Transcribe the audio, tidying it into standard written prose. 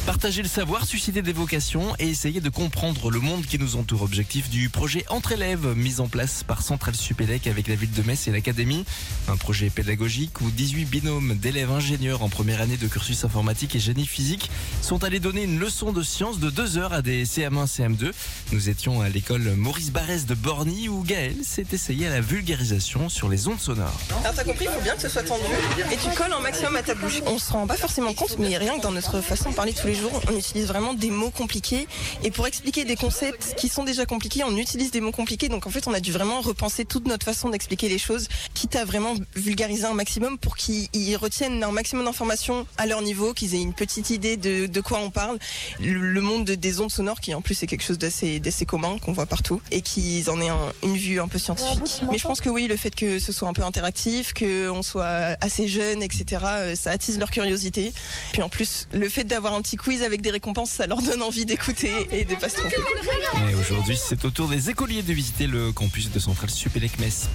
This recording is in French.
Partager le savoir, susciter des vocations et essayer de comprendre le monde qui nous entoure. Objectif du projet Entre élèves, mis en place par Centrale Supélec avec la ville de Metz et l'Académie. Un projet pédagogique où 18 binômes d'élèves ingénieurs en première année de cursus informatique et génie physique sont allés donner une leçon de sciences de 2 heures à des CM1, CM2. Nous étions à l'école Maurice Barrès de Borny où Gaël s'est essayé à la vulgarisation sur les ondes sonores. Alors t'as compris, il faut bien que ce soit tendu et tu colles un maximum à ta bouche. On se rend pas forcément compte, mais rien que dans notre façon de parler tous les jours, on utilise vraiment des mots compliqués. Et pour expliquer des concepts qui sont déjà compliqués, on utilise des mots compliqués. Donc en fait, on a dû vraiment repenser toute notre façon d'expliquer les choses, quitte à vraiment vulgariser un maximum pour qu'ils retiennent un maximum d'informations à leur niveau, qu'ils aient une petite idée de quoi on parle. Le monde des ondes sonores, qui en plus est quelque chose d'assez commun, qu'on voit partout, et qu'ils en aient une vue un peu scientifique. Mais je pense que oui, le fait que ce soit un peu interactif, qu'on soit assez jeune, etc., ça attise leur curiosité. Puis en plus, le fait d'avoir un petit quiz avec des récompenses, ça leur donne envie d'écouter et de pas se tromper. Et aujourd'hui, c'est au tour des écoliers de visiter le campus de Centrale Supélec Metz.